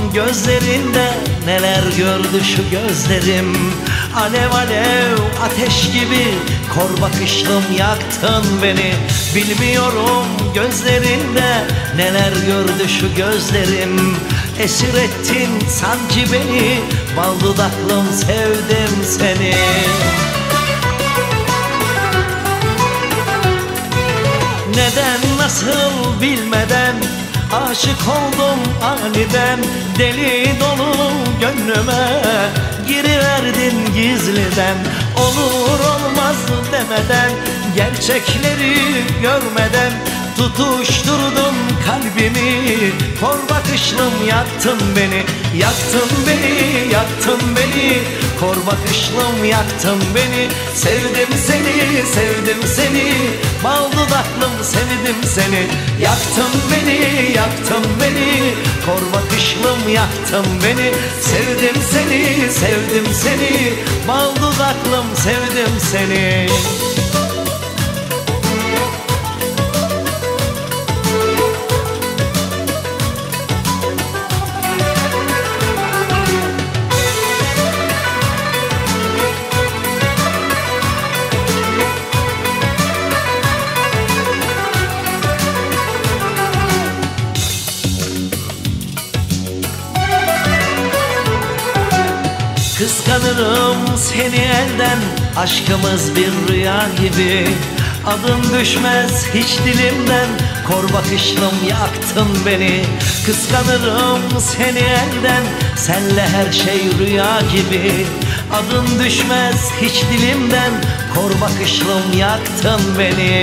gözlerinde, neler gördü şu gözlerim. Alev alev ateş gibi kor bakışlım yaktın beni. Bilmiyorum gözlerinde neler gördü şu gözlerim. Esir ettin sanki beni, bal dudaklım sevdim seni. Neden nasıl bilmeden aşık oldum aniden. Deli dolu gönlüme giriverdin gizliden. Olur olmaz demeden, gerçekleri görmeden tutuşturdun kalbimi. Kor bakışlım yaktın beni, yaktın beni, yaktın beni. Kor bakışlım yaktın beni. Sevdim seni, sevdim seni. Bal dudaklım sevdim seni. Yaktın beni, yaktın beni. Kor bakışlım yaktın beni. Sevdim seni, sevdim seni. Bal dudaklım sevdim seni. Kıskanırım seni elden, aşkımız bir rüya gibi. Adın düşmez hiç dilimden, kor bakışlım yaktın beni. Kıskanırım seni elden, senle her şey rüya gibi. Adın düşmez hiç dilimden, kor bakışlım yaktın beni.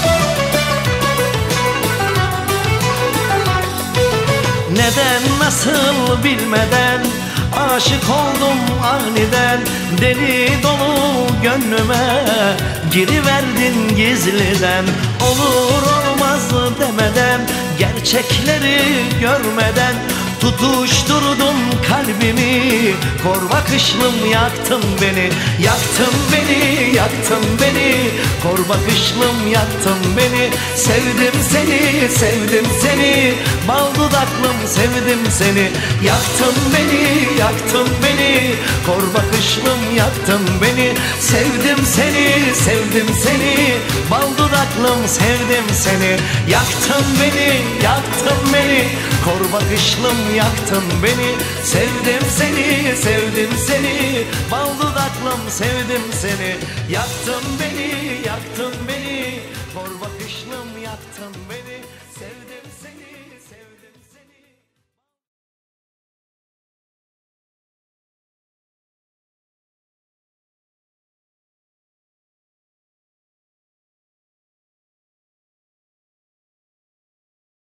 Neden nasıl bilmeden aşık oldum aniden. Deli dolu gönlüme giriverdin gizliden. Olur olmaz demeden, gerçekleri görmeden tutuşturdun kalbimi. Kor bakışlım yaktın beni, yaktın beni, yaktın beni. Kor bakışlım yaktın beni. Sevdim seni, sevdim seni. Bal dudaklım sevdim seni. Yaktın beni, yaktın beni. Kor bakışlım yaktın beni. Sevdim seni, sevdim seni. Bal dudaklım sevdim seni. Yaktın beni, yaktın beni. Kor bakışlım yaktın beni. Sevdim seni, sevdim seni. Bal dudaklım sevdim seni. Yaktın beni, yaktın beni. Kor bakışlım yaktın beni.